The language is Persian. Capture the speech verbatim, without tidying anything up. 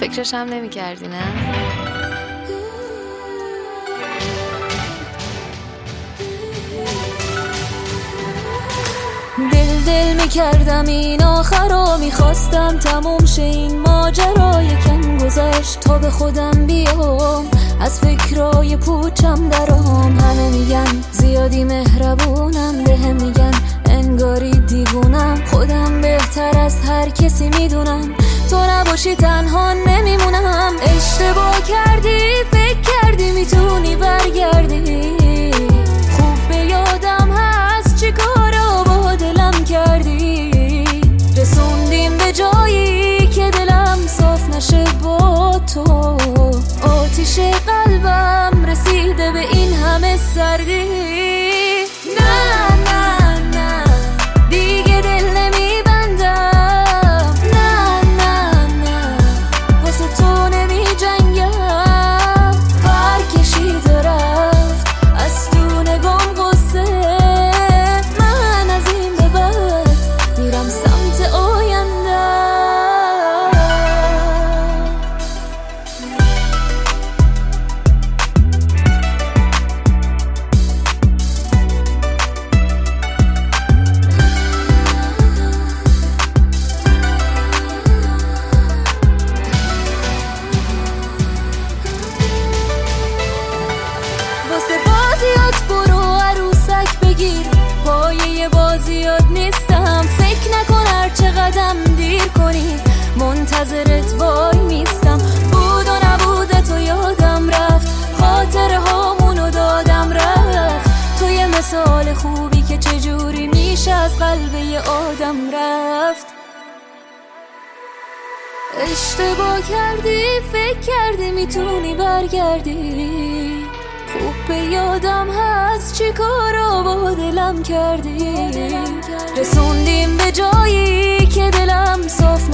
فکرش هم نمی کردی نه؟ دل دل می کردم این آخر رو، میخواستم تموم شه این ماجرا. یکم گذشت تا به خودم بیام، از فکرای پوچم درام. همه میگن زیادی مهربونم، بهم میگن انگاری دیوونم. خودم بهتر از هر کسی میدونم، تو نباشی تنها نمیمونم. اشتباه کردی، فکر کردی میتونی برگردی. خوب به یادم هست چی کارا با دلم کردی. رسوندیم به جایی که دلم صاف نشه با تو. آتیش قلبم رسیده به این همه سردی. نه نه نه دیگه دل نمیبندم. نه نه نه واسه تو نمی جنگم. پر کشیده رفت از تو نگم غصه. من از این به بعد میرم سمت آینده. واسه بازیات برو عروسک بگیر، پایه بازیات نیستم. فکر نکن هر چه قدم دیر کنی منتظرت وای میستم. بود و نبودت و یادم رفت، خاطره هامونو دادم رفت. تو یه مثال خوبی که چجوری میشه از قلب یه آدم رفت. اشتباه کردی، فکر کردی میتونی برگردی. خوب به یادم هست چی کارا با دلم کردی. رسوندیم به جایی که دلم صاف